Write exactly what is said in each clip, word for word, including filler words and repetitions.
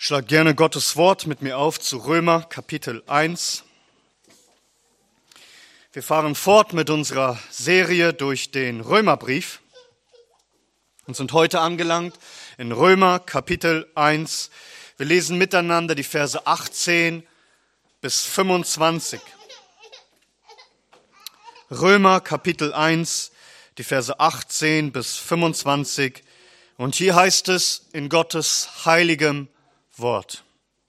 Schlag gerne Gottes Wort mit mir auf zu Römer Kapitel eins. Wir fahren fort mit unserer Serie durch den Römerbrief und sind heute angelangt in Römer Kapitel eins. Wir lesen miteinander die Verse achtzehn bis fünfundzwanzig. Römer Kapitel eins, die Verse achtzehn bis fünfundzwanzig. Und hier heißt es in Gottes heiligem Wort.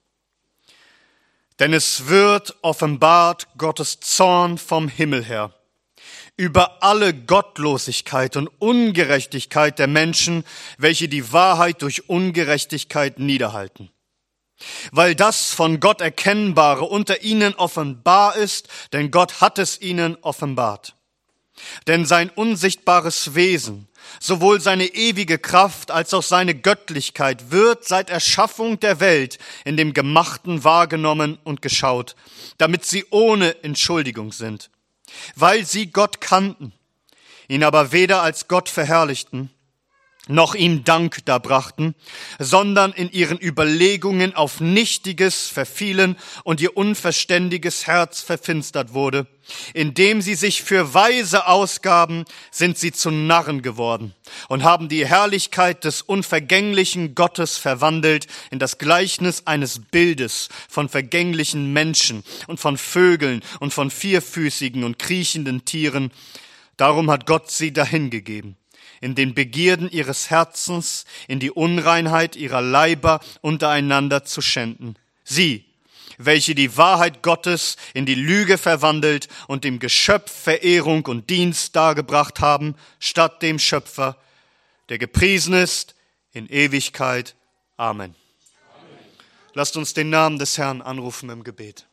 Denn es wird offenbart Gottes Zorn vom Himmel her über alle Gottlosigkeit und Ungerechtigkeit der Menschen, welche die Wahrheit durch Ungerechtigkeit niederhalten. Weil das von Gott Erkennbare unter ihnen offenbar ist, denn Gott hat es ihnen offenbart. Denn sein unsichtbares Wesen, sowohl seine ewige Kraft als auch seine Göttlichkeit wird seit Erschaffung der Welt in dem Gemachten wahrgenommen und geschaut, damit sie ohne Entschuldigung sind, weil sie Gott kannten, ihn aber weder als Gott verherrlichten, noch ihm Dank darbrachten, sondern in ihren Überlegungen auf Nichtiges verfielen und ihr unverständiges Herz verfinstert wurde. Indem sie sich für Weise ausgaben, sind sie zu Narren geworden und haben die Herrlichkeit des unvergänglichen Gottes verwandelt in das Gleichnis eines Bildes von vergänglichen Menschen und von Vögeln und von vierfüßigen und kriechenden Tieren. Darum hat Gott sie dahingegeben, in den Begierden ihres Herzens, in die Unreinheit ihrer Leiber untereinander zu schänden. Sie, welche die Wahrheit Gottes in die Lüge verwandelt und dem Geschöpf Verehrung und Dienst dargebracht haben, statt dem Schöpfer, der gepriesen ist in Ewigkeit. Amen. Amen. Lasst uns den Namen des Herrn anrufen im Gebet.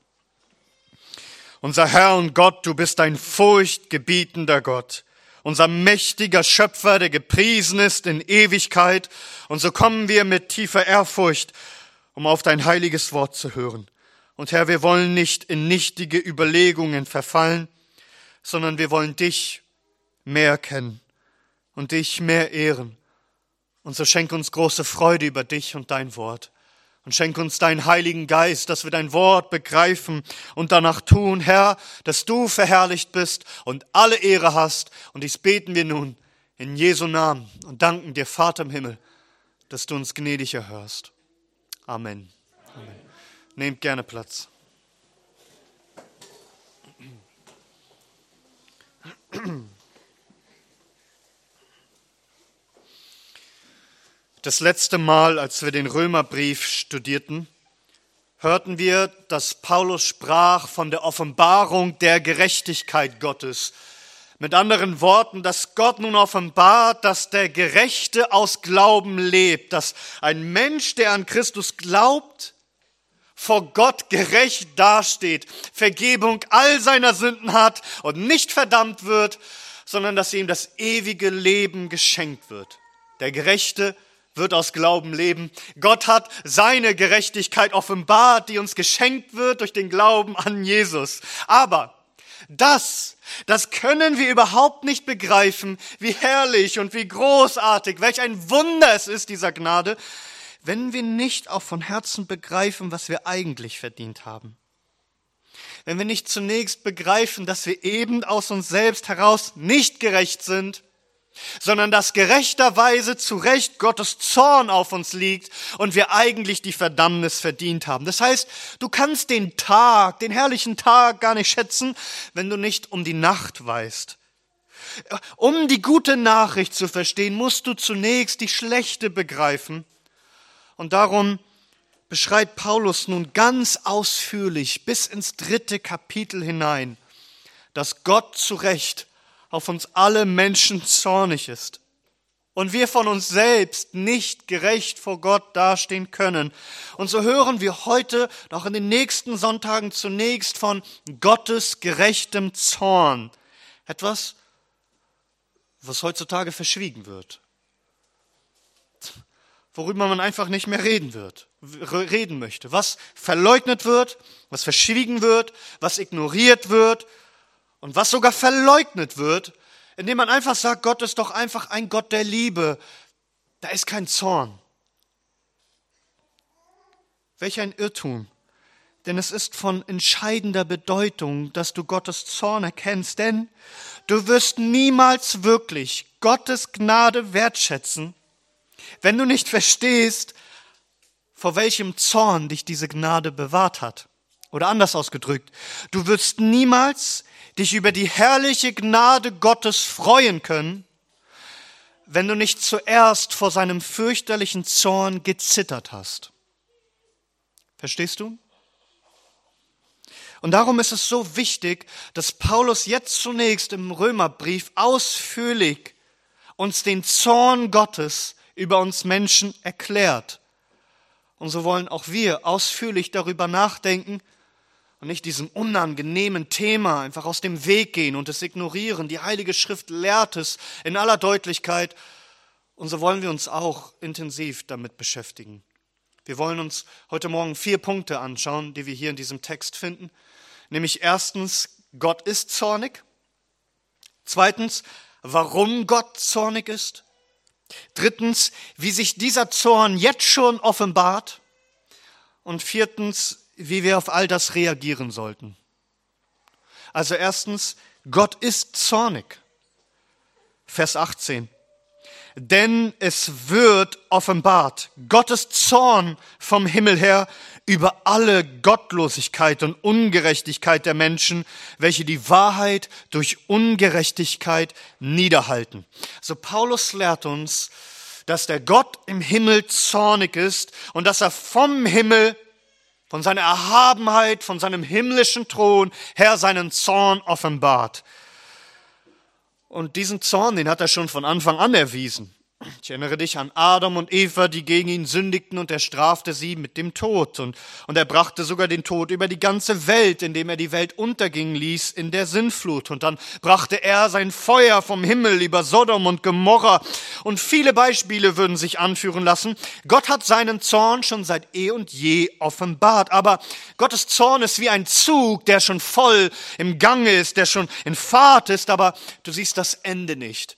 Unser Herr und Gott, du bist ein furchtgebietender Gott, unser mächtiger Schöpfer, der gepriesen ist in Ewigkeit. Und so kommen wir mit tiefer Ehrfurcht, um auf dein heiliges Wort zu hören. Und Herr, wir wollen nicht in nichtige Überlegungen verfallen, sondern wir wollen dich mehr kennen und dich mehr ehren. Und so schenk uns große Freude über dich und dein Wort. Und schenk uns deinen Heiligen Geist, dass wir dein Wort begreifen und danach tun, Herr, dass du verherrlicht bist und alle Ehre hast. Und dies beten wir nun in Jesu Namen und danken dir, Vater im Himmel, dass du uns gnädig erhörst. Amen. Amen. Nehmt gerne Platz. Das letzte Mal, als wir den Römerbrief studierten, hörten wir, dass Paulus sprach von der Offenbarung der Gerechtigkeit Gottes. Mit anderen Worten, dass Gott nun offenbart, dass der Gerechte aus Glauben lebt, dass ein Mensch, der an Christus glaubt, vor Gott gerecht dasteht, Vergebung all seiner Sünden hat und nicht verdammt wird, sondern dass ihm das ewige Leben geschenkt wird. Der Gerechte wird aus Glauben leben. Gott hat seine Gerechtigkeit offenbart, die uns geschenkt wird durch den Glauben an Jesus. Aber das, das können wir überhaupt nicht begreifen, wie herrlich und wie großartig, welch ein Wunder es ist, dieser Gnade, wenn wir nicht auch von Herzen begreifen, was wir eigentlich verdient haben. Wenn wir nicht zunächst begreifen, dass wir eben aus uns selbst heraus nicht gerecht sind, sondern dass gerechterweise zu Recht Gottes Zorn auf uns liegt und wir eigentlich die Verdammnis verdient haben. Das heißt, du kannst den Tag, den herrlichen Tag gar nicht schätzen, wenn du nicht um die Nacht weißt. Um die gute Nachricht zu verstehen, musst du zunächst die schlechte begreifen. Und darum beschreibt Paulus nun ganz ausführlich bis ins dritte Kapitel hinein, dass Gott zu Recht auf uns alle Menschen zornig ist und wir von uns selbst nicht gerecht vor Gott dastehen können. Und so hören wir heute, auch in den nächsten Sonntagen zunächst von Gottes gerechtem Zorn. Etwas, was heutzutage verschwiegen wird, worüber man einfach nicht mehr reden wird, reden möchte, was verleugnet wird, was verschwiegen wird, was ignoriert wird, und was sogar verleugnet wird, indem man einfach sagt, Gott ist doch einfach ein Gott der Liebe. Da ist kein Zorn. Welch ein Irrtum. Denn es ist von entscheidender Bedeutung, dass du Gottes Zorn erkennst, denn du wirst niemals wirklich Gottes Gnade wertschätzen, wenn du nicht verstehst, vor welchem Zorn dich diese Gnade bewahrt hat. Oder anders ausgedrückt, du wirst niemals dich über die herrliche Gnade Gottes freuen können, wenn du nicht zuerst vor seinem fürchterlichen Zorn gezittert hast. Verstehst du? Und darum ist es so wichtig, dass Paulus jetzt zunächst im Römerbrief ausführlich uns den Zorn Gottes über uns Menschen erklärt. Und so wollen auch wir ausführlich darüber nachdenken und nicht diesem unangenehmen Thema einfach aus dem Weg gehen und es ignorieren. Die Heilige Schrift lehrt es in aller Deutlichkeit. Und so wollen wir uns auch intensiv damit beschäftigen. Wir wollen uns heute Morgen vier Punkte anschauen, die wir hier in diesem Text finden. Nämlich erstens, Gott ist zornig. Zweitens, warum Gott zornig ist. Drittens, wie sich dieser Zorn jetzt schon offenbart. Und viertens, wie wir auf all das reagieren sollten. Also erstens, Gott ist zornig. Vers achtzehn. Denn es wird offenbart, Gottes Zorn vom Himmel her über alle Gottlosigkeit und Ungerechtigkeit der Menschen, welche die Wahrheit durch Ungerechtigkeit niederhalten. So Paulus lehrt uns, dass der Gott im Himmel zornig ist und dass er vom Himmel, von seiner Erhabenheit, von seinem himmlischen Thron her seinen Zorn offenbart. Und diesen Zorn, den hat er schon von Anfang an erwiesen. Ich erinnere dich an Adam und Eva, die gegen ihn sündigten, und er strafte sie mit dem Tod. Und, und er brachte sogar den Tod über die ganze Welt, indem er die Welt untergehen ließ in der Sintflut. Und dann brachte er sein Feuer vom Himmel über Sodom und Gomorra. Und viele Beispiele würden sich anführen lassen. Gott hat seinen Zorn schon seit eh und je offenbart. Aber Gottes Zorn ist wie ein Zug, der schon voll im Gange ist, der schon in Fahrt ist, aber du siehst das Ende nicht.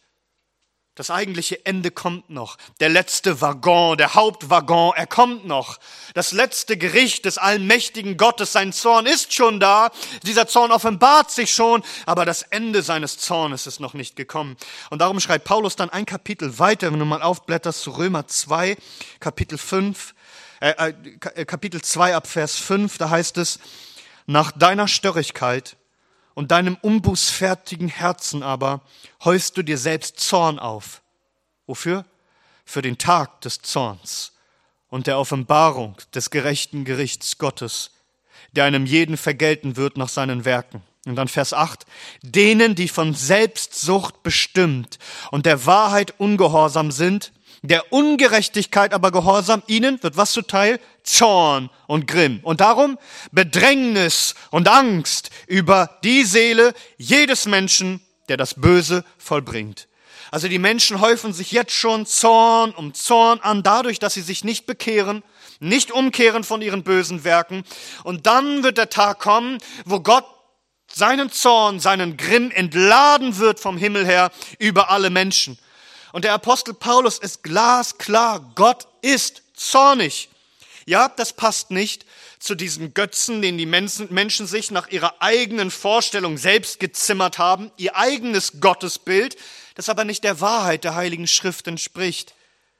Das eigentliche Ende kommt noch. Der letzte Waggon, der Hauptwaggon, er kommt noch. Das letzte Gericht des allmächtigen Gottes, sein Zorn ist schon da. Dieser Zorn offenbart sich schon, aber das Ende seines Zornes ist noch nicht gekommen. Und darum schreibt Paulus dann ein Kapitel weiter, wenn du mal aufblätterst zu Römer zwei, Kapitel fünf, äh, äh, Kapitel zwei ab Vers fünf, da heißt es, nach deiner Störrigkeit und deinem unbußfertigen Herzen aber häufst du dir selbst Zorn auf. Wofür? Für den Tag des Zorns und der Offenbarung des gerechten Gerichts Gottes, der einem jeden vergelten wird nach seinen Werken. Und dann Vers acht. Denen, die von Selbstsucht bestimmt und der Wahrheit ungehorsam sind, der Ungerechtigkeit aber gehorsam, ihnen wird was zuteil? Zorn und Grimm. Und darum Bedrängnis und Angst über die Seele jedes Menschen, der das Böse vollbringt. Also die Menschen häufen sich jetzt schon Zorn um Zorn an, dadurch, dass sie sich nicht bekehren, nicht umkehren von ihren bösen Werken. Und dann wird der Tag kommen, wo Gott seinen Zorn, seinen Grimm entladen wird vom Himmel her über alle Menschen. Und der Apostel Paulus ist glasklar, Gott ist zornig. Ja, das passt nicht zu diesen Götzen, denen die Menschen, Menschen sich nach ihrer eigenen Vorstellung selbst gezimmert haben, ihr eigenes Gottesbild, das aber nicht der Wahrheit der Heiligen Schrift entspricht.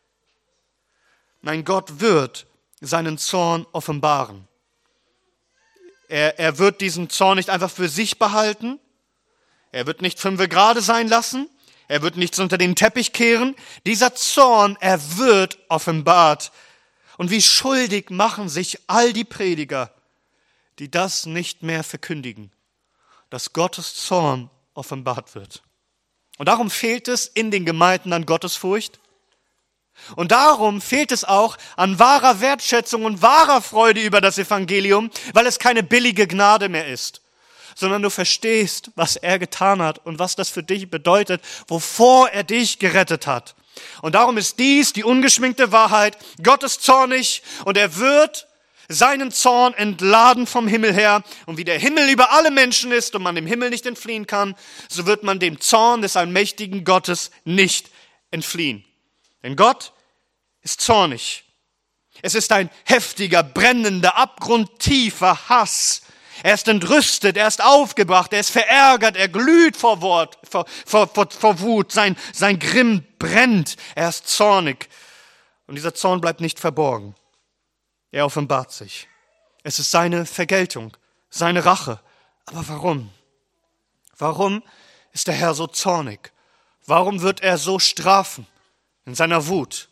Nein, Gott wird seinen Zorn offenbaren. Er, er wird diesen Zorn nicht einfach für sich behalten. Er wird nicht fünfe Grade sein lassen. Er wird nichts unter den Teppich kehren. Dieser Zorn, er wird offenbart. Und wie schuldig machen sich all die Prediger, die das nicht mehr verkündigen, dass Gottes Zorn offenbart wird. Und darum fehlt es in den Gemeinden an Gottesfurcht. Und darum fehlt es auch an wahrer Wertschätzung und wahrer Freude über das Evangelium, weil es keine billige Gnade mehr ist, sondern du verstehst, was er getan hat und was das für dich bedeutet, wovor er dich gerettet hat. Und darum ist dies die ungeschminkte Wahrheit. Gott ist zornig und er wird seinen Zorn entladen vom Himmel her. Und wie der Himmel über alle Menschen ist und man dem Himmel nicht entfliehen kann, so wird man dem Zorn des allmächtigen Gottes nicht entfliehen. Denn Gott ist zornig. Es ist ein heftiger, brennender, abgrundtiefer Hass. Er ist entrüstet, er ist aufgebracht, er ist verärgert, er glüht vor, Wort, vor, vor, vor, vor Wut, sein, sein Grimm brennt, er ist zornig. Und dieser Zorn bleibt nicht verborgen. Er offenbart sich. Es ist seine Vergeltung, seine Rache. Aber warum? Warum ist der Herr so zornig? Warum wird er so strafen in seiner Wut?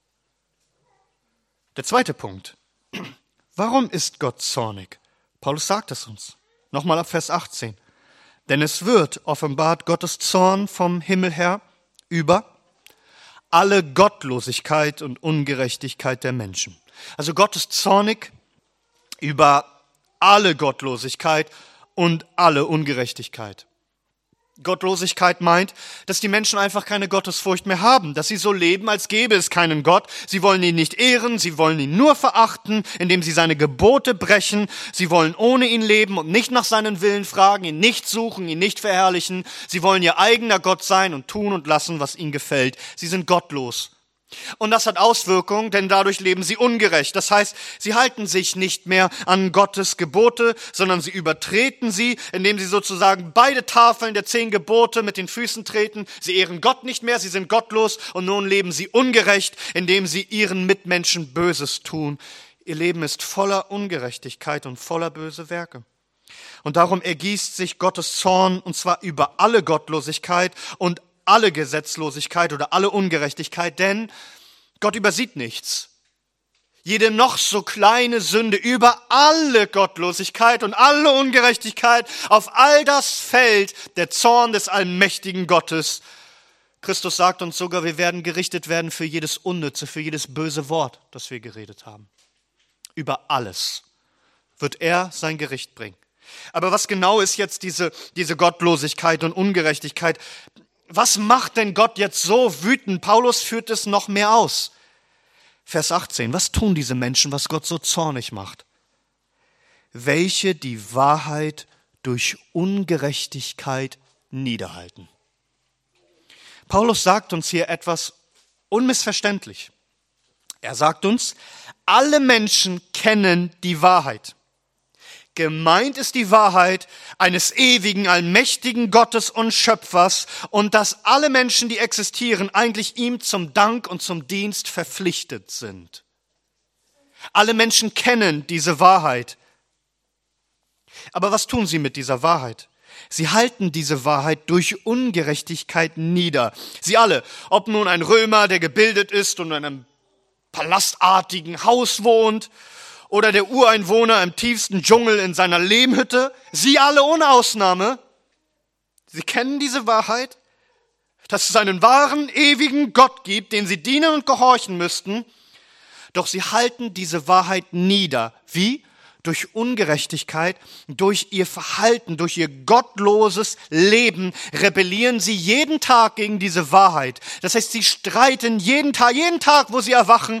Der zweite Punkt. Warum ist Gott zornig? Paulus sagt es uns. Nochmal ab Vers achtzehn. Denn es wird offenbart Gottes Zorn vom Himmel her über alle Gottlosigkeit und Ungerechtigkeit der Menschen. Also Gott ist zornig über alle Gottlosigkeit und alle Ungerechtigkeit. Gottlosigkeit meint, dass die Menschen einfach keine Gottesfurcht mehr haben, dass sie so leben, als gäbe es keinen Gott. Sie wollen ihn nicht ehren, sie wollen ihn nur verachten, indem sie seine Gebote brechen. Sie wollen ohne ihn leben und nicht nach seinen Willen fragen, ihn nicht suchen, ihn nicht verherrlichen. Sie wollen ihr eigener Gott sein und tun und lassen, was ihnen gefällt. Sie sind gottlos. Und das hat Auswirkungen, denn dadurch leben sie ungerecht. Das heißt, sie halten sich nicht mehr an Gottes Gebote, sondern sie übertreten sie, indem sie sozusagen beide Tafeln der zehn Gebote mit den Füßen treten. Sie ehren Gott nicht mehr, sie sind gottlos und nun leben sie ungerecht, indem sie ihren Mitmenschen Böses tun. Ihr Leben ist voller Ungerechtigkeit und voller böse Werke. Und darum ergießt sich Gottes Zorn, und zwar über alle Gottlosigkeit und alle Gesetzlosigkeit oder alle Ungerechtigkeit, denn Gott übersieht nichts. Jede noch so kleine Sünde, über alle Gottlosigkeit und alle Ungerechtigkeit, auf all das fällt der Zorn des allmächtigen Gottes. Christus sagt uns sogar, wir werden gerichtet werden für jedes Unnütze, für jedes böse Wort, das wir geredet haben. Über alles wird er sein Gericht bringen. Aber was genau ist jetzt diese, diese Gottlosigkeit und Ungerechtigkeit? Was macht denn Gott jetzt so wütend? Paulus führt es noch mehr aus. Vers achtzehn. Was tun diese Menschen, was Gott so zornig macht? Welche die Wahrheit durch Ungerechtigkeit niederhalten. Paulus sagt uns hier etwas unmissverständlich. Er sagt uns, alle Menschen kennen die Wahrheit. Gemeint ist die Wahrheit eines ewigen, allmächtigen Gottes und Schöpfers und dass alle Menschen, die existieren, eigentlich ihm zum Dank und zum Dienst verpflichtet sind. Alle Menschen kennen diese Wahrheit. Aber was tun sie mit dieser Wahrheit? Sie halten diese Wahrheit durch Ungerechtigkeit nieder. Sie alle, ob nun ein Römer, der gebildet ist und in einem palastartigen Haus wohnt, oder der Ureinwohner im tiefsten Dschungel in seiner Lehmhütte, sie alle ohne Ausnahme, sie kennen diese Wahrheit, dass es einen wahren, ewigen Gott gibt, den sie dienen und gehorchen müssten, doch sie halten diese Wahrheit nieder. Wie? Durch Ungerechtigkeit, durch ihr Verhalten, durch ihr gottloses Leben rebellieren sie jeden Tag gegen diese Wahrheit. Das heißt, sie streiten jeden Tag, jeden Tag, wo sie erwachen,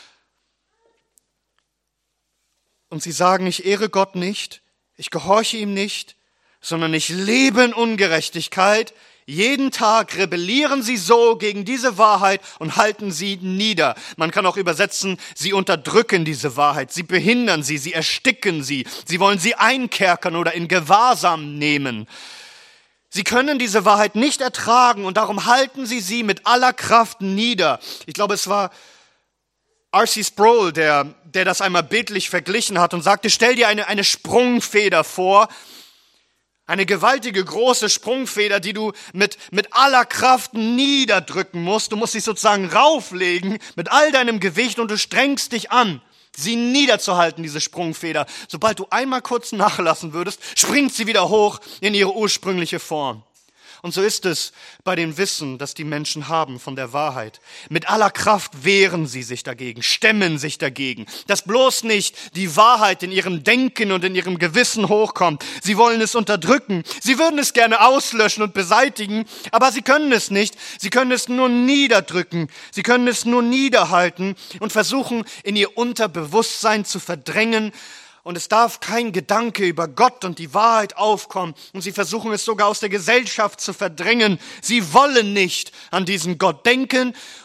und sie sagen, ich ehre Gott nicht, ich gehorche ihm nicht, sondern ich lebe in Ungerechtigkeit. Jeden Tag rebellieren sie so gegen diese Wahrheit und halten sie nieder. Man kann auch übersetzen, sie unterdrücken diese Wahrheit, sie behindern sie, sie ersticken sie, sie wollen sie einkerkern oder in Gewahrsam nehmen. Sie können diese Wahrheit nicht ertragen und darum halten sie sie mit aller Kraft nieder. Ich glaube, es war R C Sproul, der, der das einmal bildlich verglichen hat und sagte, stell dir eine, eine Sprungfeder vor, eine gewaltige große Sprungfeder, die du mit, mit aller Kraft niederdrücken musst. Du musst dich sozusagen rauflegen mit all deinem Gewicht und du strengst dich an, sie niederzuhalten, diese Sprungfeder. Sobald du einmal kurz nachlassen würdest, springt sie wieder hoch in ihre ursprüngliche Form. Und so ist es bei dem Wissen, das die Menschen haben von der Wahrheit. Mit aller Kraft wehren sie sich dagegen, stemmen sich dagegen, dass bloß nicht die Wahrheit in ihrem Denken und in ihrem Gewissen hochkommt. Sie wollen es unterdrücken, sie würden es gerne auslöschen und beseitigen, aber sie können es nicht. Sie können es nur niederdrücken, sie können es nur niederhalten und versuchen, in ihr Unterbewusstsein zu verdrängen. Und es darf kein Gedanke über Gott und die Wahrheit aufkommen. Und sie versuchen es sogar aus der Gesellschaft zu verdrängen. Sie wollen nicht an diesen Gott denken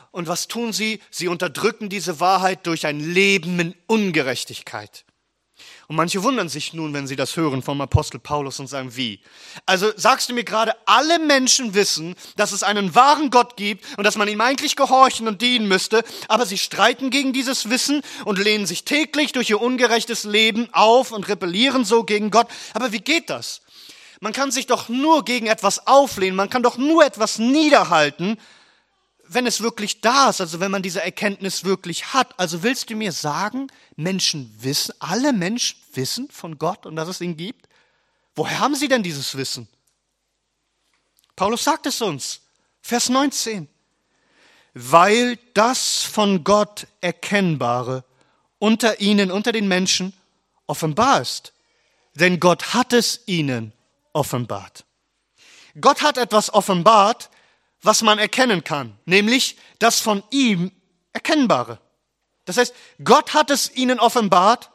Und was tun sie? Sie unterdrücken diese Wahrheit durch ein Leben in Ungerechtigkeit. Und manche wundern sich nun, wenn sie das hören vom Apostel Paulus und sagen, wie? Also sagst du mir gerade, alle Menschen wissen, dass es einen wahren Gott gibt und dass man ihm eigentlich gehorchen und dienen müsste, aber sie streiten gegen dieses Wissen und lehnen sich täglich durch ihr ungerechtes Leben auf und rebellieren so gegen Gott. Aber wie geht das? Man kann sich doch nur gegen etwas auflehnen, man kann doch nur etwas niederhalten, wenn es wirklich da ist, also wenn man diese Erkenntnis wirklich hat. Also willst du mir sagen, Menschen wissen, alle Menschen wissen von Gott und dass es ihn gibt? Woher haben sie denn dieses Wissen? Paulus sagt es uns, Vers neunzehn. Weil das von Gott Erkennbare unter ihnen, unter den Menschen offenbar ist. Denn Gott hat es ihnen offenbart. Gott hat etwas offenbart, was man erkennen kann, nämlich das von ihm Erkennbare. Das heißt, Gott hat es ihnen offenbart,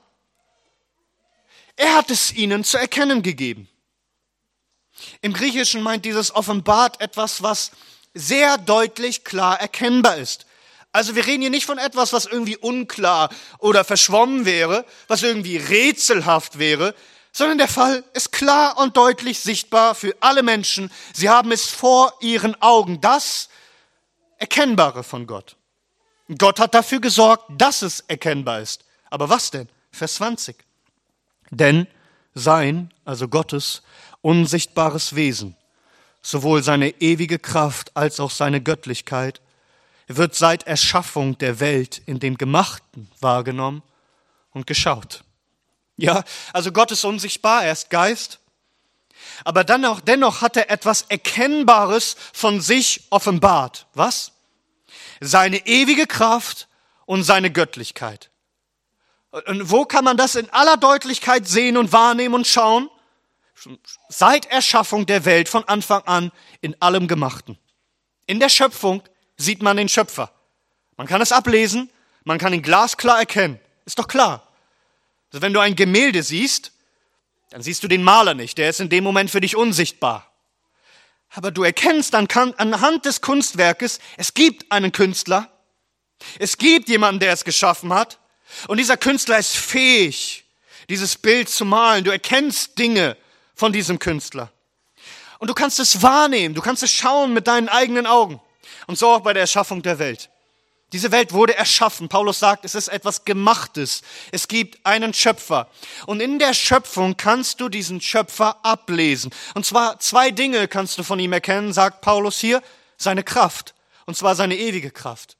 er hat es ihnen zu erkennen gegeben. Im Griechischen meint dieses offenbart etwas, was sehr deutlich klar erkennbar ist. Also wir reden hier nicht von etwas, was irgendwie unklar oder verschwommen wäre, was irgendwie rätselhaft wäre, sondern der Fall ist klar und deutlich sichtbar für alle Menschen. Sie haben es vor ihren Augen, das Erkennbare von Gott. Gott hat dafür gesorgt, dass es erkennbar ist. Aber was denn? Vers zwanzig. Denn sein, also Gottes, unsichtbares Wesen, sowohl seine ewige Kraft als auch seine Göttlichkeit, wird seit Erschaffung der Welt in dem Gemachten wahrgenommen und geschaut. Ja, also Gott ist unsichtbar, er ist Geist, aber dann auch, dennoch hat er etwas Erkennbares von sich offenbart. Was? Seine ewige Kraft und seine Göttlichkeit. Und wo kann man das in aller Deutlichkeit sehen und wahrnehmen und schauen? Seit Erschaffung der Welt von Anfang an in allem Gemachten. In der Schöpfung sieht man den Schöpfer. Man kann es ablesen, man kann ihn glasklar erkennen. Ist doch klar. Also wenn du ein Gemälde siehst, dann siehst du den Maler nicht. Der ist in dem Moment für dich unsichtbar. Aber du erkennst dann anhand des Kunstwerkes, es gibt einen Künstler. Es gibt jemanden, der es geschaffen hat. Und dieser Künstler ist fähig, dieses Bild zu malen. Du erkennst Dinge von diesem Künstler. Und du kannst es wahrnehmen. Du kannst es schauen mit deinen eigenen Augen. Und so auch bei der Erschaffung der Welt. Diese Welt wurde erschaffen. Paulus sagt, es ist etwas Gemachtes. Es gibt einen Schöpfer. Und in der Schöpfung kannst du diesen Schöpfer ablesen. Und zwar zwei Dinge kannst du von ihm erkennen, sagt Paulus hier. Seine Kraft. Und zwar seine ewige Kraft.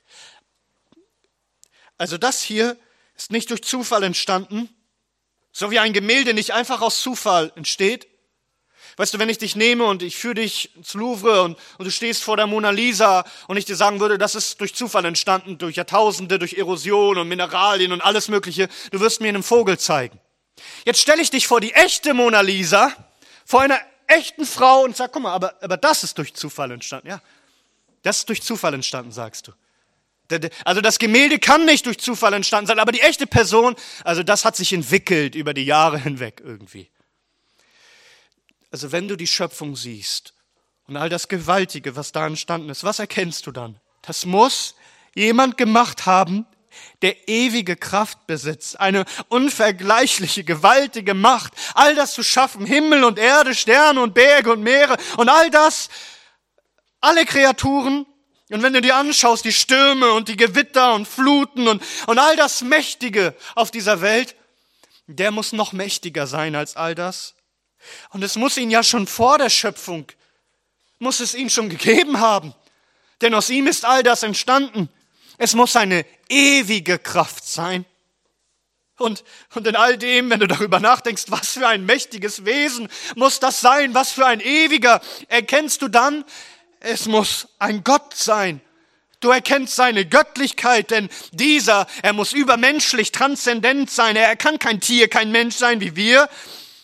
Also das hier ist nicht durch Zufall entstanden, so wie ein Gemälde nicht einfach aus Zufall entsteht. Weißt du, wenn ich dich nehme und ich führe dich ins Louvre und, und du stehst vor der Mona Lisa und ich dir sagen würde, das ist durch Zufall entstanden, durch Jahrtausende, durch Erosion und Mineralien und alles Mögliche, du wirst mir einen Vogel zeigen. Jetzt stelle ich dich vor die echte Mona Lisa, vor einer echten Frau und sag, guck mal, aber, aber das ist durch Zufall entstanden. Ja, das ist durch Zufall entstanden, sagst du. Also das Gemälde kann nicht durch Zufall entstanden sein, aber die echte Person, also das hat sich entwickelt über die Jahre hinweg irgendwie. Also wenn du die Schöpfung siehst und all das Gewaltige, was da entstanden ist, was erkennst du dann? Das muss jemand gemacht haben, der ewige Kraft besitzt, eine unvergleichliche, gewaltige Macht, all das zu schaffen, Himmel und Erde, Sterne und Berge und Meere und all das, alle Kreaturen. Und wenn du dir anschaust, die Stürme und die Gewitter und Fluten und, und all das Mächtige auf dieser Welt, der muss noch mächtiger sein als all das. Und es muss ihn ja schon vor der Schöpfung, muss es ihn schon gegeben haben. Denn aus ihm ist all das entstanden. Es muss eine ewige Kraft sein. Und, und in all dem, wenn du darüber nachdenkst, was für ein mächtiges Wesen muss das sein, was für ein ewiger, erkennst du dann, es muss ein Gott sein. Du erkennst seine Göttlichkeit, denn dieser, er muss übermenschlich, transzendent sein. Er kann kein Tier, kein Mensch sein wie wir.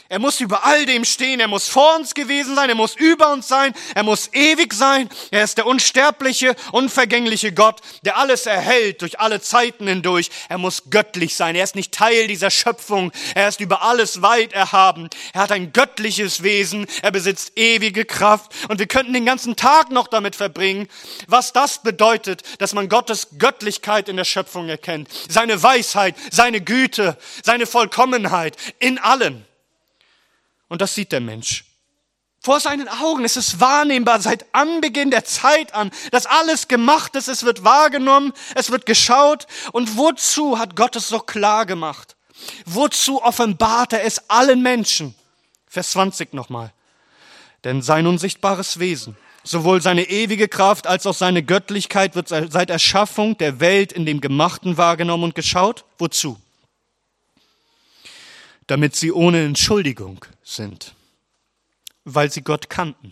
Er muss über all dem stehen, er muss vor uns gewesen sein, er muss über uns sein, er muss ewig sein. Er ist der unsterbliche, unvergängliche Gott, der alles erhält durch alle Zeiten hindurch. Er muss göttlich sein, er ist nicht Teil dieser Schöpfung, er ist über alles weit erhaben. Er hat ein göttliches Wesen, er besitzt ewige Kraft und wir könnten den ganzen Tag noch damit verbringen, was das bedeutet, dass man Gottes Göttlichkeit in der Schöpfung erkennt. Seine Weisheit, seine Güte, seine Vollkommenheit in allem. Und das sieht der Mensch. Vor seinen Augen ist es wahrnehmbar seit Anbeginn der Zeit an, dass alles gemacht ist, es wird wahrgenommen, es wird geschaut. Und wozu hat Gott es so klar gemacht? Wozu offenbart er es allen Menschen? Vers zwanzig nochmal. Denn sein unsichtbares Wesen, sowohl seine ewige Kraft als auch seine Göttlichkeit wird seit Erschaffung der Welt in dem Gemachten wahrgenommen und geschaut. Wozu? Damit sie ohne Entschuldigung sind, weil sie Gott kannten.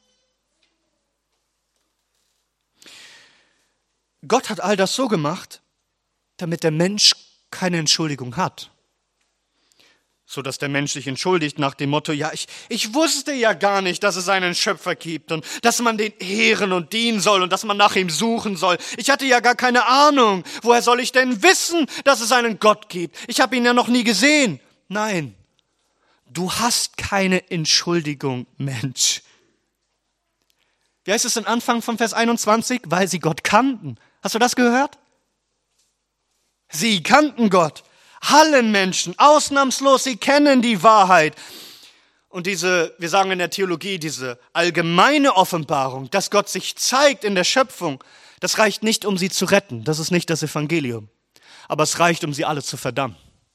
Gott hat all das so gemacht, damit der Mensch keine Entschuldigung hat. So dass der Mensch sich entschuldigt nach dem Motto, ja, ich, ich wusste ja gar nicht, dass es einen Schöpfer gibt und dass man den ehren und dienen soll und dass man nach ihm suchen soll. Ich hatte ja gar keine Ahnung. Woher soll ich denn wissen, dass es einen Gott gibt? Ich habe ihn ja noch nie gesehen. Nein, du hast keine Entschuldigung, Mensch. Wie heißt es am Anfang von Vers einundzwanzig? Weil sie Gott kannten. Hast du das gehört? Sie kannten Gott. Alle Menschen, ausnahmslos, sie kennen die Wahrheit. Und diese, wir sagen in der Theologie, diese allgemeine Offenbarung, dass Gott sich zeigt in der Schöpfung, das reicht nicht, um sie zu retten. Das ist nicht das Evangelium. Aber es reicht, um sie alle zu verdammen.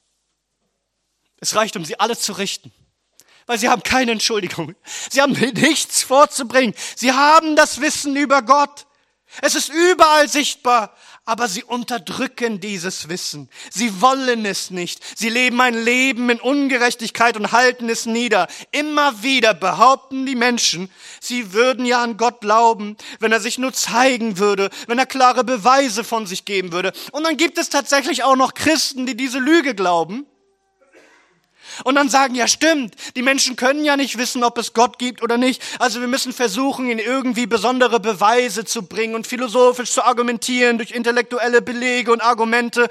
Es reicht, um sie alle zu richten, weil sie haben keine Entschuldigung. Sie haben nichts vorzubringen. Sie haben das Wissen über Gott. Es ist überall sichtbar, aber sie unterdrücken dieses Wissen. Sie wollen es nicht. Sie leben ein Leben in Ungerechtigkeit und halten es nieder. Immer wieder behaupten die Menschen, sie würden ja an Gott glauben, wenn er sich nur zeigen würde, wenn er klare Beweise von sich geben würde. Und dann gibt es tatsächlich auch noch Christen, die diese Lüge glauben. Und dann sagen, ja stimmt, die Menschen können ja nicht wissen, ob es Gott gibt oder nicht. Also wir müssen versuchen, ihnen irgendwie besondere Beweise zu bringen und philosophisch zu argumentieren durch intellektuelle Belege und Argumente,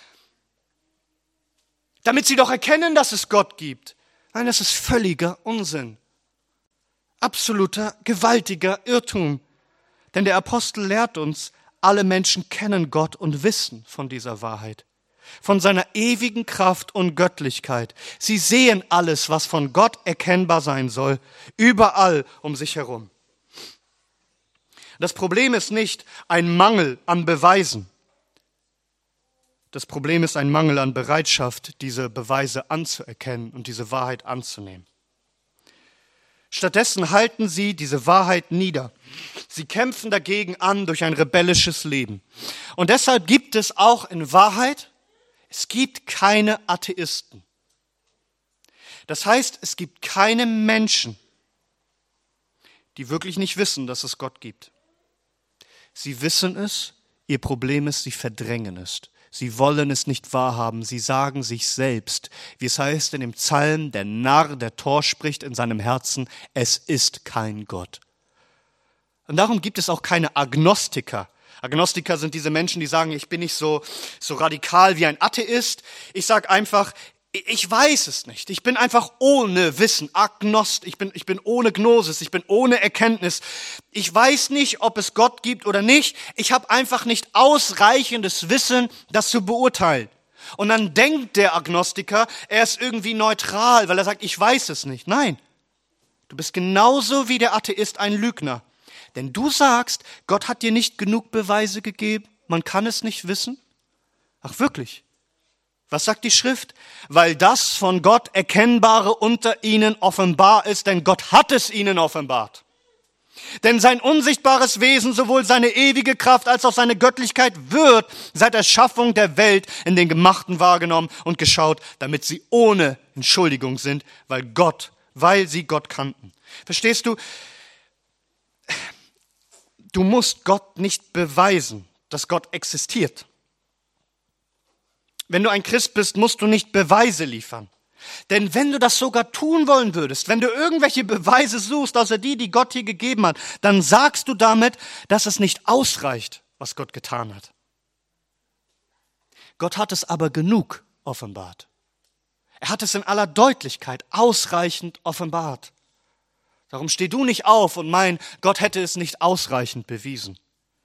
damit sie doch erkennen, dass es Gott gibt. Nein, das ist völliger Unsinn. Absoluter, gewaltiger Irrtum. Denn der Apostel lehrt uns, alle Menschen kennen Gott und wissen von dieser Wahrheit. Von seiner ewigen Kraft und Göttlichkeit. Sie sehen alles, was von Gott erkennbar sein soll, überall um sich herum. Das Problem ist nicht ein Mangel an Beweisen. Das Problem ist ein Mangel an Bereitschaft, diese Beweise anzuerkennen und diese Wahrheit anzunehmen. Stattdessen halten sie diese Wahrheit nieder. Sie kämpfen dagegen an durch ein rebellisches Leben. Und deshalb gibt es auch in Wahrheit, es gibt keine Atheisten. Das heißt, es gibt keine Menschen, die wirklich nicht wissen, dass es Gott gibt. Sie wissen es, ihr Problem ist, sie verdrängen es. Sie wollen es nicht wahrhaben, sie sagen sich selbst, wie es heißt in dem Psalm, der Narr, der Tor spricht in seinem Herzen, es ist kein Gott. Und darum gibt es auch keine Agnostiker. Agnostiker sind diese Menschen, die sagen, ich bin nicht so, so radikal wie ein Atheist. Ich sage einfach, ich weiß es nicht. Ich bin einfach ohne Wissen, Agnost. Ich bin, ich bin ohne Gnosis, ich bin ohne Erkenntnis. Ich weiß nicht, ob es Gott gibt oder nicht. Ich habe einfach nicht ausreichendes Wissen, das zu beurteilen. Und dann denkt der Agnostiker, er ist irgendwie neutral, weil er sagt, ich weiß es nicht. Nein, du bist genauso wie der Atheist ein Lügner. Denn du sagst, Gott hat dir nicht genug Beweise gegeben, man kann es nicht wissen. Ach wirklich? Was sagt die Schrift? Weil das von Gott Erkennbare unter ihnen offenbar ist, denn Gott hat es ihnen offenbart. Denn sein unsichtbares Wesen, sowohl seine ewige Kraft als auch seine Göttlichkeit wird seit Erschaffung der Welt in den Gemachten wahrgenommen und geschaut, damit sie ohne Entschuldigung sind, weil Gott, weil sie Gott kannten. Verstehst du? Du musst Gott nicht beweisen, dass Gott existiert. Wenn du ein Christ bist, musst du nicht Beweise liefern. Denn wenn du das sogar tun wollen würdest, wenn du irgendwelche Beweise suchst, außer die, die Gott hier gegeben hat, dann sagst du damit, dass es nicht ausreicht, was Gott getan hat. Gott hat es aber genug offenbart. Er hat es in aller Deutlichkeit ausreichend offenbart. Darum steh du nicht auf und mein, Gott hätte es nicht ausreichend bewiesen.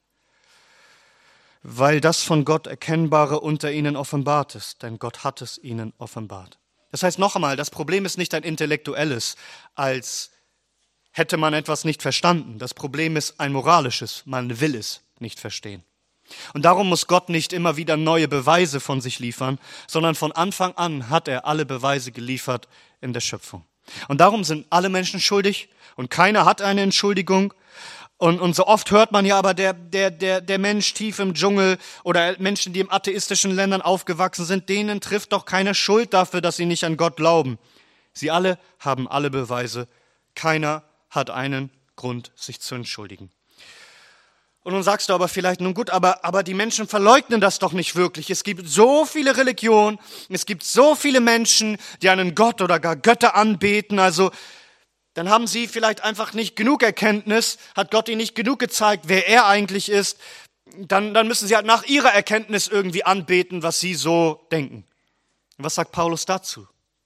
Weil das von Gott Erkennbare unter ihnen offenbart ist, denn Gott hat es ihnen offenbart. Das heißt noch einmal, das Problem ist nicht ein intellektuelles, als hätte man etwas nicht verstanden. Das Problem ist ein moralisches, man will es nicht verstehen. Und darum muss Gott nicht immer wieder neue Beweise von sich liefern, sondern von Anfang an hat er alle Beweise geliefert in der Schöpfung. Und darum sind alle Menschen schuldig und keiner hat eine Entschuldigung. Und, und so oft hört man ja aber, der, der, der, der Mensch tief im Dschungel oder Menschen, die in atheistischen Ländern aufgewachsen sind, denen trifft doch keine Schuld dafür, dass sie nicht an Gott glauben. Sie alle haben alle Beweise. Keiner hat einen Grund, sich zu entschuldigen. Und nun sagst du aber vielleicht, nun gut, aber, aber die Menschen verleugnen das doch nicht wirklich. Es gibt so viele Religionen, es gibt so viele Menschen, die einen Gott oder gar Götter anbeten, also dann haben sie vielleicht einfach nicht genug Erkenntnis, hat Gott ihnen nicht genug gezeigt, wer er eigentlich ist. Dann, dann müssen sie halt nach ihrer Erkenntnis irgendwie anbeten, was sie so denken. Und was sagt Paulus dazu?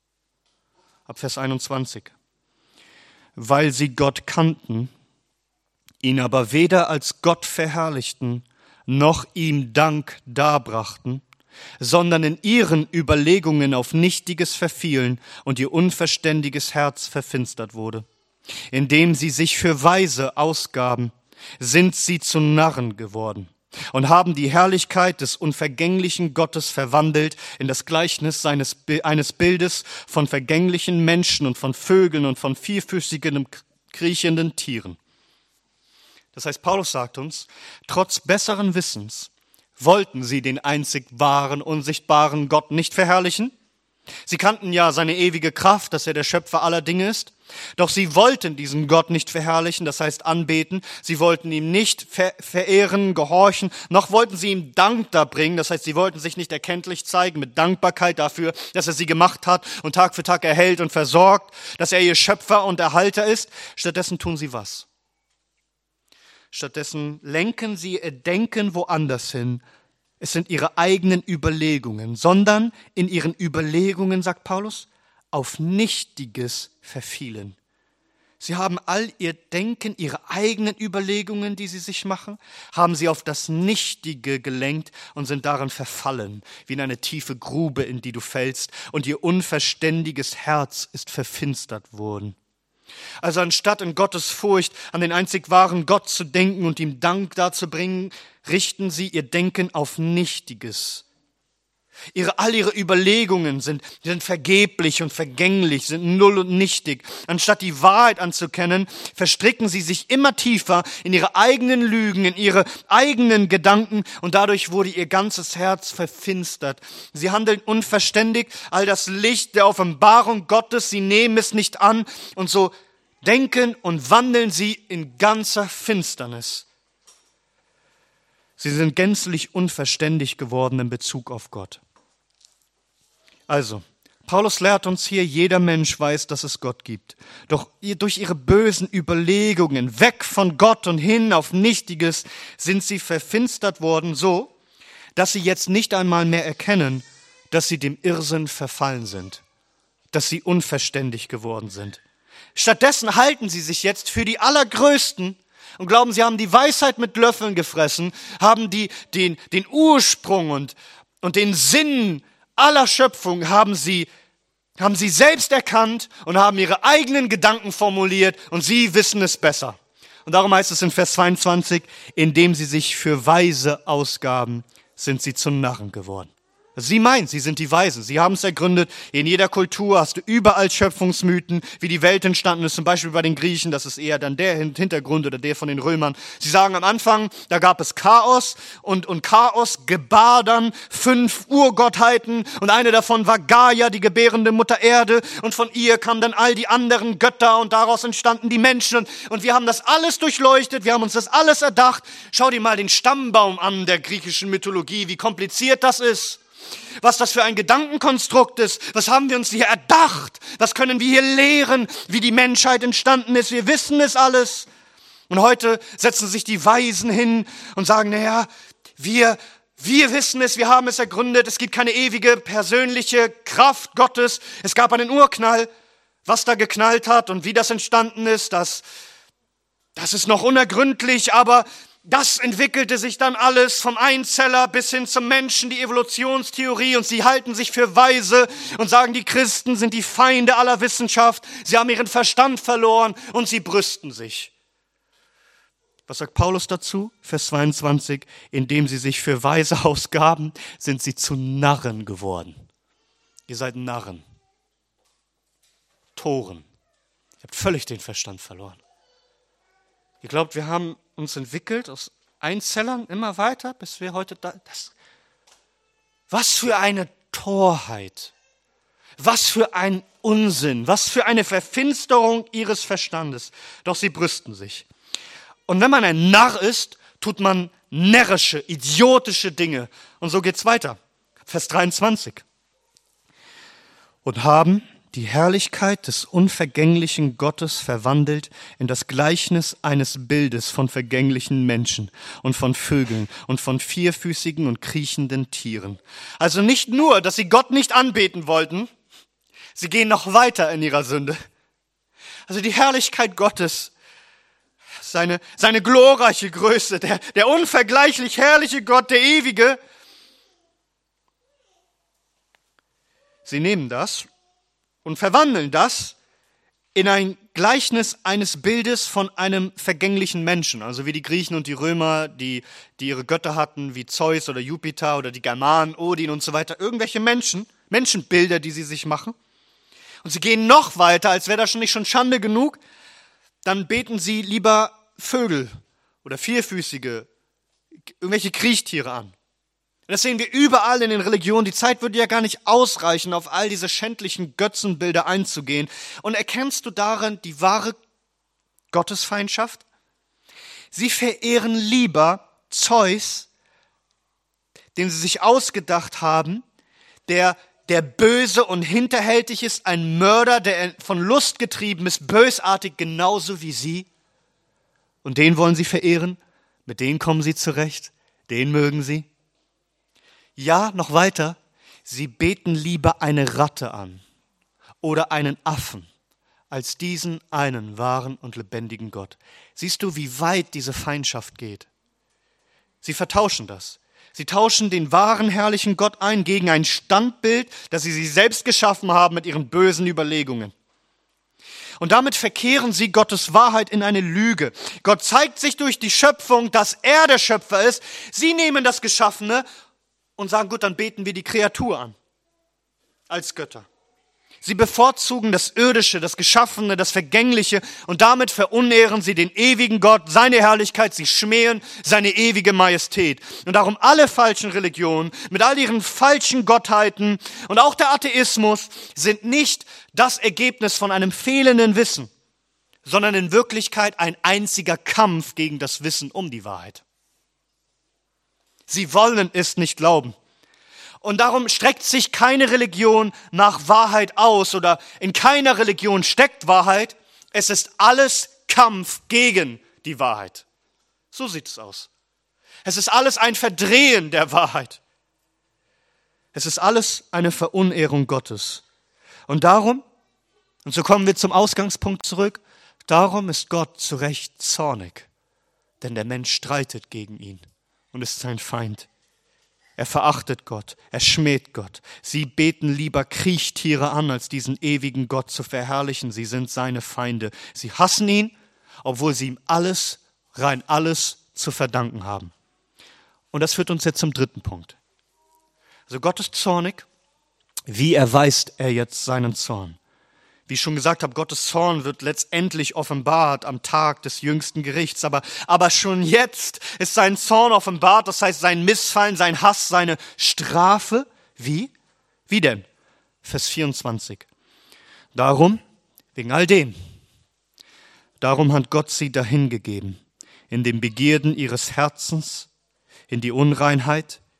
Ab Vers einundzwanzig. Weil sie Gott kannten, ihn aber weder als Gott verherrlichten, noch ihm Dank darbrachten, sondern in ihren Überlegungen auf Nichtiges verfielen und ihr unverständiges Herz verfinstert wurde. Indem sie sich für Weise ausgaben, sind sie zu Narren geworden und haben die Herrlichkeit des unvergänglichen Gottes verwandelt in das Gleichnis seines, eines Bildes von vergänglichen Menschen und von Vögeln und von vierfüßigen, kriechenden Tieren. Das heißt, Paulus sagt uns, trotz besseren Wissens wollten sie den einzig wahren, unsichtbaren Gott nicht verherrlichen. Sie kannten ja seine ewige Kraft, dass er der Schöpfer aller Dinge ist. Doch sie wollten diesen Gott nicht verherrlichen, das heißt anbeten. Sie wollten ihm nicht ver- verehren, gehorchen, noch wollten sie ihm Dank darbringen. Das heißt, sie wollten sich nicht erkenntlich zeigen mit Dankbarkeit dafür, dass er sie gemacht hat und Tag für Tag erhält und versorgt, dass er ihr Schöpfer und Erhalter ist. Stattdessen tun sie was? Stattdessen lenken sie ihr Denken woanders hin. Es sind ihre eigenen Überlegungen, sondern in ihren Überlegungen, sagt Paulus, auf Nichtiges verfielen. Sie haben all ihr Denken, ihre eigenen Überlegungen, die sie sich machen, haben sie auf das Nichtige gelenkt und sind darin verfallen, wie in eine tiefe Grube, in die du fällst, und ihr unverständiges Herz ist verfinstert worden. Also anstatt in Gottes Furcht an den einzig wahren Gott zu denken und ihm Dank darzubringen, richten sie ihr Denken auf Nichtiges. Ihre, all ihre Überlegungen sind, sind vergeblich und vergänglich, sind null und nichtig. Anstatt die Wahrheit anzukennen, verstricken sie sich immer tiefer in ihre eigenen Lügen, in ihre eigenen Gedanken und dadurch wurde ihr ganzes Herz verfinstert. Sie handeln unverständig, all das Licht der Offenbarung Gottes, sie nehmen es nicht an und so denken und wandeln sie in ganzer Finsternis. Sie sind gänzlich unverständig geworden in Bezug auf Gott. Also, Paulus lehrt uns hier, jeder Mensch weiß, dass es Gott gibt. Doch durch ihre bösen Überlegungen, weg von Gott und hin auf Nichtiges, sind sie verfinstert worden so, dass sie jetzt nicht einmal mehr erkennen, dass sie dem Irrsinn verfallen sind, dass sie unverständig geworden sind. Stattdessen halten sie sich jetzt für die Allergrößten und glauben, sie haben die Weisheit mit Löffeln gefressen, haben die, den, den Ursprung und, und den Sinn aller Schöpfung haben sie, haben sie selbst erkannt und haben ihre eigenen Gedanken formuliert und sie wissen es besser. Und darum heißt es in Vers zweiundzwanzig, indem sie sich für Weise ausgaben, sind sie zu Narren geworden. Sie meinen, sie sind die Weisen, sie haben es ergründet. In jeder Kultur hast du überall Schöpfungsmythen, wie die Welt entstanden ist, zum Beispiel bei den Griechen, das ist eher dann der Hintergrund oder der von den Römern. Sie sagen am Anfang, da gab es Chaos und, und Chaos gebar dann fünf Urgottheiten und eine davon war Gaia, die gebärende Mutter Erde und von ihr kamen dann all die anderen Götter und daraus entstanden die Menschen und, und wir haben das alles durchleuchtet, wir haben uns das alles erdacht. Schau dir mal den Stammbaum an der griechischen Mythologie, wie kompliziert das ist. was das für ein Gedankenkonstrukt ist. Was haben wir uns hier erdacht? Was können wir hier lehren, wie die Menschheit entstanden ist? Wir wissen es alles. Und heute setzen sich die Weisen hin und sagen, naja, wir, wir wissen es, wir haben es ergründet. Es gibt keine ewige persönliche Kraft Gottes. Es gab einen Urknall. Was da geknallt hat und wie das entstanden ist, das, das ist noch unergründlich, aber das entwickelte sich dann alles vom Einzeller bis hin zum Menschen, die Evolutionstheorie, und sie halten sich für weise und sagen, die Christen sind die Feinde aller Wissenschaft, sie haben ihren Verstand verloren und sie brüsten sich. Was sagt Paulus dazu? Vers zweiundzwanzig, indem sie sich für weise ausgaben, sind sie zu Narren geworden. Ihr seid Narren. Toren. Ihr habt völlig den Verstand verloren. Ihr glaubt, wir haben uns entwickelt aus Einzellern immer weiter, bis wir heute da... Das, was für eine Torheit. Was für ein Unsinn. Was für eine Verfinsterung ihres Verstandes. Doch sie brüsten sich. Und wenn man ein Narr ist, tut man närrische, idiotische Dinge. Und so geht's weiter. Vers dreiundzwanzig. Und haben die Herrlichkeit des unvergänglichen Gottes verwandelt in das Gleichnis eines Bildes von vergänglichen Menschen und von Vögeln und von vierfüßigen und kriechenden Tieren. Also nicht nur, dass sie Gott nicht anbeten wollten, sie gehen noch weiter in ihrer Sünde. Also die Herrlichkeit Gottes, seine, seine glorreiche Größe, der, der unvergleichlich herrliche Gott, der Ewige. Sie nehmen das und verwandeln das in ein Gleichnis eines Bildes von einem vergänglichen Menschen. Also wie die Griechen und die Römer, die, die ihre Götter hatten, wie Zeus oder Jupiter oder die Germanen, Odin und so weiter. Irgendwelche Menschen, Menschenbilder, die sie sich machen. Und sie gehen noch weiter, als wäre das schon nicht schon Schande genug. Dann beten sie lieber Vögel oder vierfüßige, irgendwelche Kriechtiere an. Das sehen wir überall in den Religionen. Die Zeit würde ja gar nicht ausreichen, auf all diese schändlichen Götzenbilder einzugehen. Und erkennst du darin die wahre Gottesfeindschaft? Sie verehren lieber Zeus, den sie sich ausgedacht haben, der, der böse und hinterhältig ist, ein Mörder, der von Lust getrieben ist, bösartig, genauso wie sie. Und den wollen sie verehren, mit denen kommen sie zurecht, den mögen sie. Ja, noch weiter, sie beten lieber eine Ratte an oder einen Affen als diesen einen wahren und lebendigen Gott. Siehst du, wie weit diese Feindschaft geht? Sie vertauschen das. Sie tauschen den wahren, herrlichen Gott ein gegen ein Standbild, das sie sich selbst geschaffen haben mit ihren bösen Überlegungen. Und damit verkehren sie Gottes Wahrheit in eine Lüge. Gott zeigt sich durch die Schöpfung, dass er der Schöpfer ist. Sie nehmen das Geschaffene und sagen, gut, dann beten wir die Kreatur an als Götter. Sie bevorzugen das Irdische, das Geschaffene, das Vergängliche und damit verunehren sie den ewigen Gott, seine Herrlichkeit, sie schmähen seine ewige Majestät. Und darum alle falschen Religionen mit all ihren falschen Gottheiten und auch der Atheismus sind nicht das Ergebnis von einem fehlenden Wissen, sondern in Wirklichkeit ein einziger Kampf gegen das Wissen um die Wahrheit. Sie wollen es nicht glauben. Und darum streckt sich keine Religion nach Wahrheit aus oder in keiner Religion steckt Wahrheit. Es ist alles Kampf gegen die Wahrheit. So sieht es aus. Es ist alles ein Verdrehen der Wahrheit. Es ist alles eine Verunehrung Gottes. Und darum, und so kommen wir zum Ausgangspunkt zurück, darum ist Gott zu Recht zornig, denn der Mensch streitet gegen ihn und ist sein Feind. Er verachtet Gott, er schmäht Gott. Sie beten lieber Kriechtiere an, als diesen ewigen Gott zu verherrlichen. Sie sind seine Feinde. Sie hassen ihn, obwohl sie ihm alles, rein alles zu verdanken haben. Und das führt uns jetzt zum dritten Punkt. Also Gott ist zornig. Wie erweist er jetzt seinen Zorn? Wie ich schon gesagt habe, Gottes Zorn wird letztendlich offenbart am Tag des jüngsten Gerichts. Aber, aber schon jetzt ist sein Zorn offenbart, das heißt sein Missfallen, sein Hass, seine Strafe. Wie? Wie denn? Vers vierundzwanzig. Darum, wegen all dem, darum hat Gott sie dahingegeben, in den Begierden ihres Herzens, in die Unreinheit,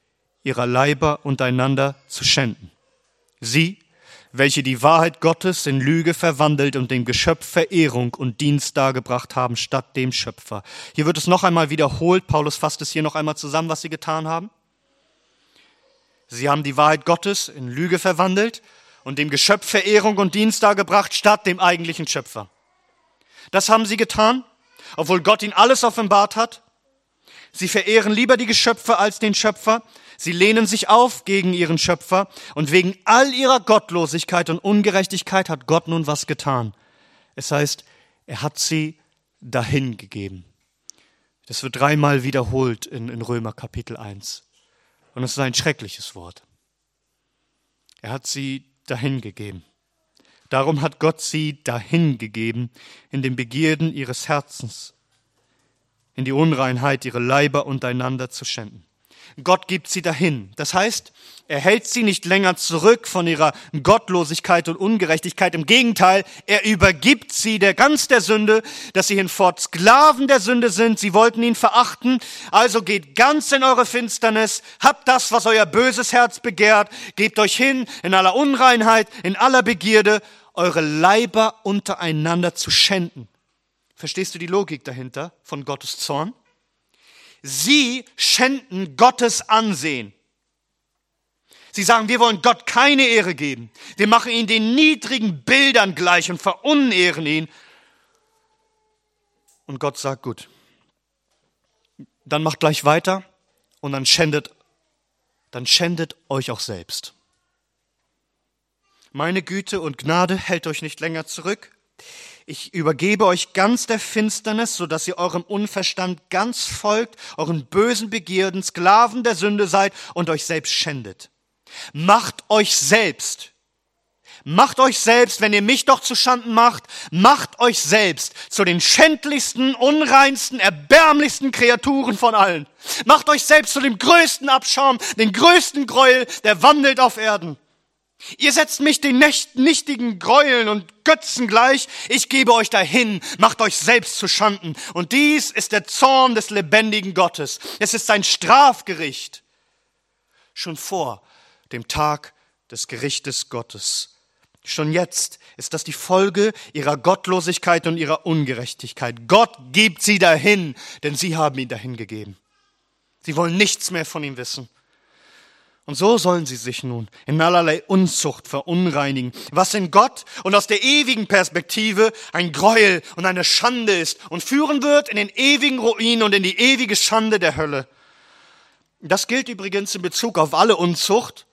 ihrer Leiber untereinander zu schänden. Sie, welche die Wahrheit Gottes in Lüge verwandelt und dem Geschöpf Verehrung und Dienst dargebracht haben statt dem Schöpfer. Hier wird es noch einmal wiederholt. Paulus fasst es hier noch einmal zusammen, was sie getan haben. Sie haben die Wahrheit Gottes in Lüge verwandelt und dem Geschöpf Verehrung und Dienst dargebracht statt dem eigentlichen Schöpfer. Das haben sie getan, obwohl Gott ihnen alles offenbart hat. Sie verehren lieber die Geschöpfe als den Schöpfer. Sie lehnen sich auf gegen ihren Schöpfer und wegen all ihrer Gottlosigkeit und Ungerechtigkeit hat Gott nun was getan. Es heißt, er hat sie dahingegeben. Das wird dreimal wiederholt in, in Römer Kapitel eins. Und es ist ein schreckliches Wort. Er hat sie dahingegeben. Darum hat Gott sie dahingegeben in den Begierden ihres Herzens, in die Unreinheit ihre Leiber untereinander zu schänden. Gott gibt sie dahin. Das heißt, er hält sie nicht länger zurück von ihrer Gottlosigkeit und Ungerechtigkeit. Im Gegenteil, er übergibt sie der ganz der Sünde, dass sie hinfort Sklaven der Sünde sind. Sie wollten ihn verachten. Also geht ganz in eure Finsternis, habt das, was euer böses Herz begehrt, gebt euch hin in aller Unreinheit, in aller Begierde, eure Leiber untereinander zu schänden. Verstehst du die Logik dahinter von Gottes Zorn? Sie schänden Gottes Ansehen. Sie sagen, wir wollen Gott keine Ehre geben. Wir machen ihn den niedrigen Bildern gleich und verunehren ihn. Und Gott sagt, gut, dann macht gleich weiter und dann schändet, dann schändet euch auch selbst. Meine Güte und Gnade hält euch nicht länger zurück. Ich übergebe euch ganz der Finsternis, sodass ihr eurem Unverstand ganz folgt, euren bösen Begierden, Sklaven der Sünde seid und euch selbst schändet. Macht euch selbst, macht euch selbst, wenn ihr mich doch zu Schanden macht, macht euch selbst zu den schändlichsten, unreinsten, erbärmlichsten Kreaturen von allen. Macht euch selbst zu dem größten Abschaum, den größten Gräuel, der wandelt auf Erden. Ihr setzt mich den nichtigen Gräueln und Götzen gleich. Ich gebe euch dahin, macht euch selbst zu Schanden. Und dies ist der Zorn des lebendigen Gottes. Es ist sein Strafgericht. Schon vor dem Tag des Gerichtes Gottes. Schon jetzt ist das die Folge ihrer Gottlosigkeit und ihrer Ungerechtigkeit. Gott gibt sie dahin, denn sie haben ihn dahin gegeben. Sie wollen nichts mehr von ihm wissen. Und so sollen sie sich nun in allerlei Unzucht verunreinigen, was in Gott und aus der ewigen Perspektive ein Gräuel und eine Schande ist und führen wird in den ewigen Ruin und in die ewige Schande der Hölle. Das gilt übrigens in Bezug auf alle Unzucht.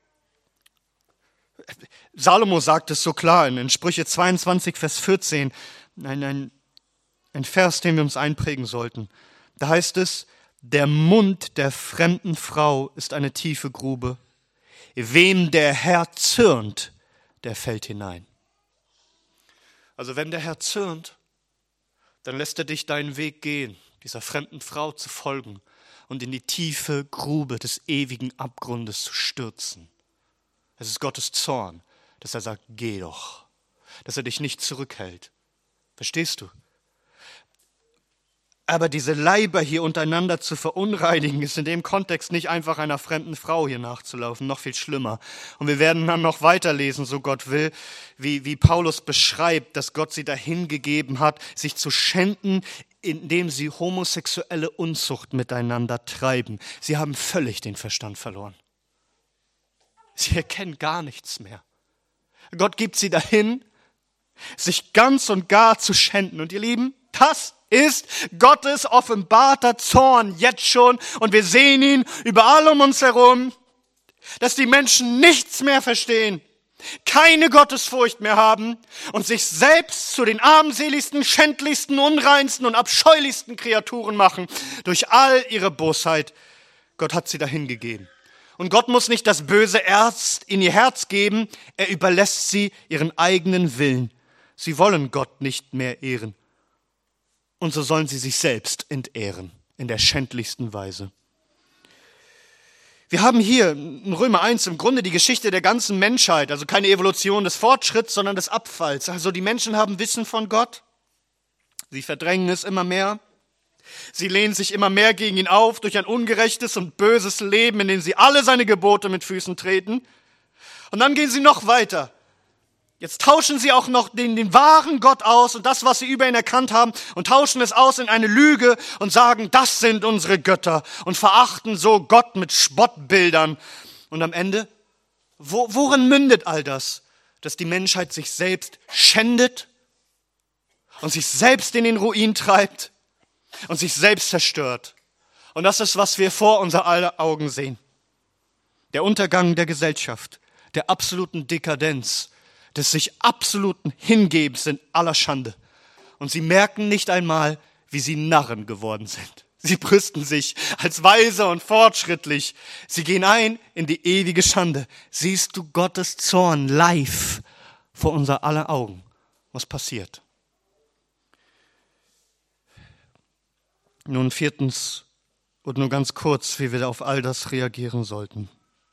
Salomo sagt es so klar in Sprüche zweiundzwanzig, Vers vierzehn, ein, ein, ein Vers, den wir uns einprägen sollten. Da heißt es, der Mund der fremden Frau ist eine tiefe Grube. Wem der Herr zürnt, der fällt hinein. Also wenn der Herr zürnt, dann lässt er dich deinen Weg gehen, dieser fremden Frau zu folgen und in die tiefe Grube des ewigen Abgrundes zu stürzen. Es ist Gottes Zorn, dass er sagt, geh doch, dass er dich nicht zurückhält. Verstehst du? Aber diese Leiber hier untereinander zu verunreinigen, ist in dem Kontext nicht einfach einer fremden Frau hier nachzulaufen, noch viel schlimmer. Und wir werden dann noch weiterlesen, so Gott will, wie, wie Paulus beschreibt, dass Gott sie dahin gegeben hat, sich zu schänden, indem sie homosexuelle Unzucht miteinander treiben. Sie haben völlig den Verstand verloren. Sie erkennen gar nichts mehr. Gott gibt sie dahin, sich ganz und gar zu schänden. Und ihr Lieben, das ist Gottes offenbarter Zorn jetzt schon und wir sehen ihn überall um uns herum, dass die Menschen nichts mehr verstehen, keine Gottesfurcht mehr haben und sich selbst zu den armseligsten, schändlichsten, unreinsten und abscheulichsten Kreaturen machen durch all ihre Bosheit. Gott hat sie dahin gegeben. Und Gott muss nicht das Böse erst in ihr Herz geben, er überlässt sie ihren eigenen Willen. Sie wollen Gott nicht mehr ehren. Und so sollen sie sich selbst entehren, in der schändlichsten Weise. Wir haben hier in Römer eins im Grunde die Geschichte der ganzen Menschheit, also keine Evolution des Fortschritts, sondern des Abfalls. Also die Menschen haben Wissen von Gott, sie verdrängen es immer mehr. Sie lehnen sich immer mehr gegen ihn auf durch ein ungerechtes und böses Leben, in dem sie alle seine Gebote mit Füßen treten. Und dann gehen sie noch weiter. Jetzt tauschen sie auch noch den, den wahren Gott aus und das, was sie über ihn erkannt haben, und tauschen es aus in eine Lüge und sagen, das sind unsere Götter, und verachten so Gott mit Spottbildern. Und am Ende, wo, worin mündet all das? Dass die Menschheit sich selbst schändet und sich selbst in den Ruin treibt und sich selbst zerstört. Und das ist, was wir vor unser aller Augen sehen. Der Untergang der Gesellschaft, der absoluten Dekadenz, des sich absoluten Hingebens in aller Schande. Und sie merken nicht einmal, wie sie Narren geworden sind. Sie brüsten sich als weise und fortschrittlich. Sie gehen ein in die ewige Schande. Siehst du Gottes Zorn live vor unser aller Augen, was passiert? Nun viertens und nur ganz kurz, wie wir auf all das reagieren sollten.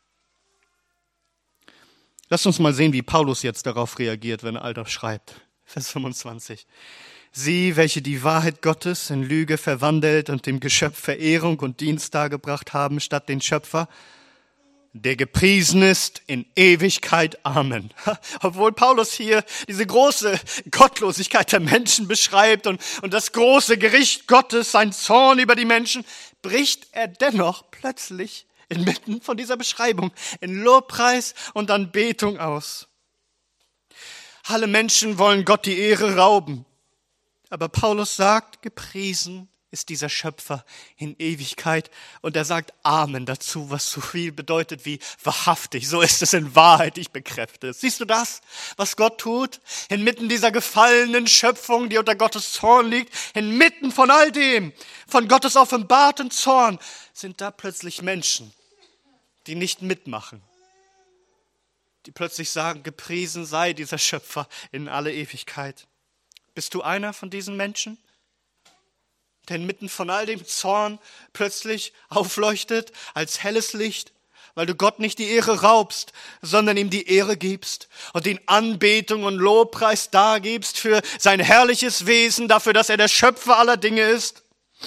Lasst uns mal sehen, wie Paulus jetzt darauf reagiert, wenn er all das schreibt. Vers fünfundzwanzig. Sie, welche die Wahrheit Gottes in Lüge verwandelt und dem Geschöpf Verehrung und Dienst dargebracht haben, statt den Schöpfer, der gepriesen ist in Ewigkeit. Amen. Obwohl Paulus hier diese große Gottlosigkeit der Menschen beschreibt und, und das große Gericht Gottes, sein Zorn über die Menschen, bricht er dennoch plötzlich inmitten von dieser Beschreibung in Lobpreis und Anbetung aus. Alle Menschen wollen Gott die Ehre rauben. Aber Paulus sagt, gepriesen ist dieser Schöpfer in Ewigkeit. Und er sagt Amen dazu, was so viel bedeutet wie wahrhaftig. So ist es in Wahrheit, ich bekräfte es. Siehst du das, was Gott tut? Inmitten dieser gefallenen Schöpfung, die unter Gottes Zorn liegt, inmitten von all dem, von Gottes offenbarten Zorn, sind da plötzlich Menschen, die nicht mitmachen. Die plötzlich sagen, gepriesen sei dieser Schöpfer in alle Ewigkeit. Bist du einer von diesen Menschen, der inmitten von all dem Zorn plötzlich aufleuchtet als helles Licht, weil du Gott nicht die Ehre raubst, sondern ihm die Ehre gibst und ihn Anbetung und Lobpreis dargibst für sein herrliches Wesen, dafür, dass er der Schöpfer aller Dinge ist?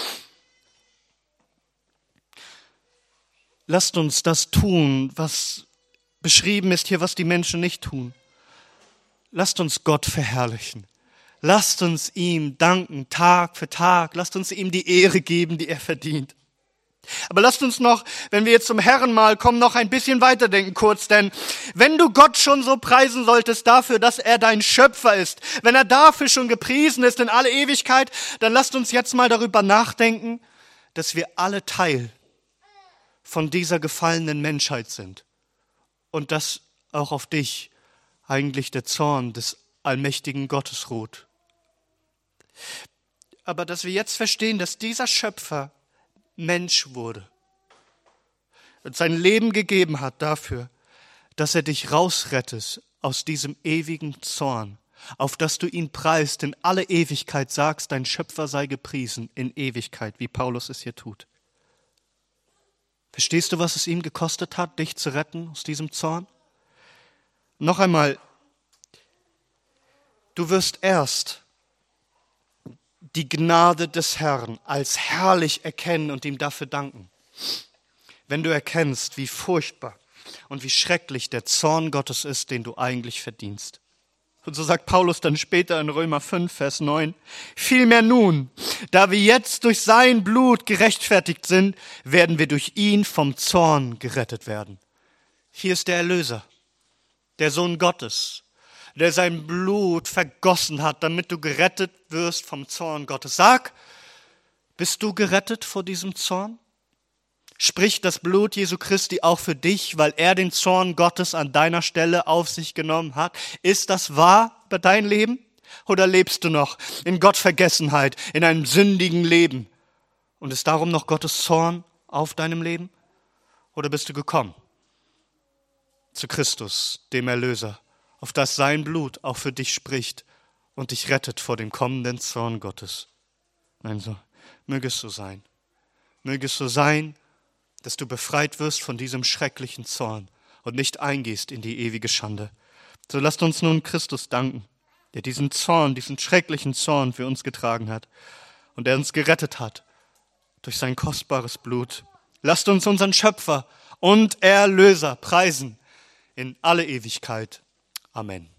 Lasst uns das tun, was beschrieben ist hier, was die Menschen nicht tun. Lasst uns Gott verherrlichen. Lasst uns ihm danken, Tag für Tag. Lasst uns ihm die Ehre geben, die er verdient. Aber lasst uns noch, wenn wir jetzt zum Herrenmahl kommen, noch ein bisschen weiterdenken kurz. Denn wenn du Gott schon so preisen solltest dafür, dass er dein Schöpfer ist, wenn er dafür schon gepriesen ist in alle Ewigkeit, dann lasst uns jetzt mal darüber nachdenken, dass wir alle Teil von dieser gefallenen Menschheit sind. Und dass auch auf dich eigentlich der Zorn des allmächtigen Gottes ruht. Aber dass wir jetzt verstehen, dass dieser Schöpfer Mensch wurde und sein Leben gegeben hat dafür, dass er dich rausrettet aus diesem ewigen Zorn, auf dass du ihn preist, in alle Ewigkeit sagst, dein Schöpfer sei gepriesen in Ewigkeit, wie Paulus es hier tut. Verstehst du, was es ihm gekostet hat, dich zu retten aus diesem Zorn? Noch einmal, du wirst erst die Gnade des Herrn als herrlich erkennen und ihm dafür danken, wenn du erkennst, wie furchtbar und wie schrecklich der Zorn Gottes ist, den du eigentlich verdienst. Und so sagt Paulus dann später in Römer fünf, Vers neun, vielmehr nun, da wir jetzt durch sein Blut gerechtfertigt sind, werden wir durch ihn vom Zorn gerettet werden. Hier ist der Erlöser, der Sohn Gottes, der sein Blut vergossen hat, damit du gerettet wirst vom Zorn Gottes. Sag, bist du gerettet vor diesem Zorn? Spricht das Blut Jesu Christi auch für dich, weil er den Zorn Gottes an deiner Stelle auf sich genommen hat? Ist das wahr über dein Leben? Oder lebst du noch in Gottvergessenheit, in einem sündigen Leben? Und ist darum noch Gottes Zorn auf deinem Leben? Oder bist du gekommen zu Christus, dem Erlöser, auf das sein Blut auch für dich spricht und dich rettet vor dem kommenden Zorn Gottes? Nein, so möge es so sein. Möge es so sein, dass du befreit wirst von diesem schrecklichen Zorn und nicht eingehst in die ewige Schande. So lasst uns nun Christus danken, der diesen Zorn, diesen schrecklichen Zorn für uns getragen hat und der uns gerettet hat durch sein kostbares Blut. Lasst uns unseren Schöpfer und Erlöser preisen in alle Ewigkeit. Amen.